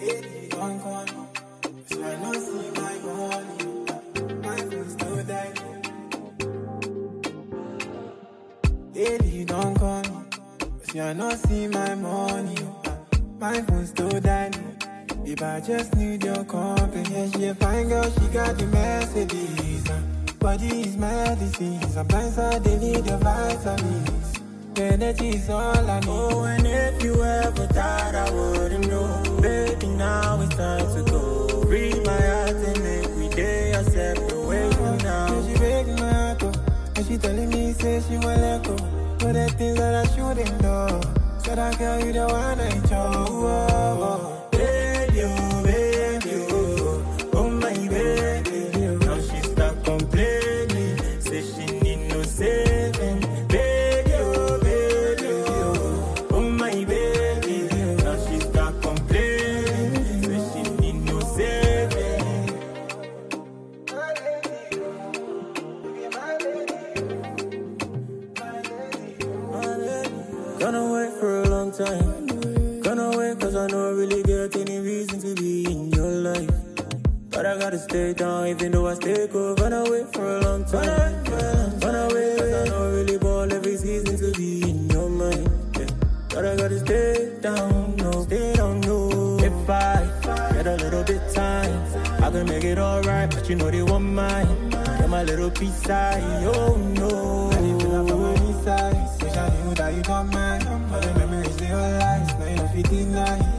Baby, don't call me. So I don't see my money. My phone still dying. Baby, don't call me. See, I don't see my money. My phone still dying. If I just need your company. Yeah, she a fine girl, she got the Mercedes. Body is medicine. Sometimes I they need your vitamins. Your energy is all I need. Oh, and if you ever thought I wouldn't know, baby, now it's time to go. Free my heart and make me day a separate way from now. Yeah, she breaking my heart, oh. And she telling me, say she won't let go. But the things that I shouldn't do. Said I girl, you the one I chose. Oh, oh. Baby, oh, baby, oh. Oh, my baby. Now she start complaining. Say she need no saving. Baby, oh, baby, oh. Oh, my baby. Now she start complaining. Say she need no saving. My lady, my lady. My lady. Gonna wait for a long time. Gonna wait cause I don't really get any reason to be in your life. But I gotta stay down even though I stay cool. Gonna wait for a long time. Gonna wait cause I don't really ball every season to be in your mind. Yeah. But I gotta stay down, no, stay down, no. If I get a little bit time, I can make it alright, but you know they want mine. Get my little piece side, oh no. I need to love for my side. Wish I knew that you got mine. All the memories they all lies, now you know 15 nights.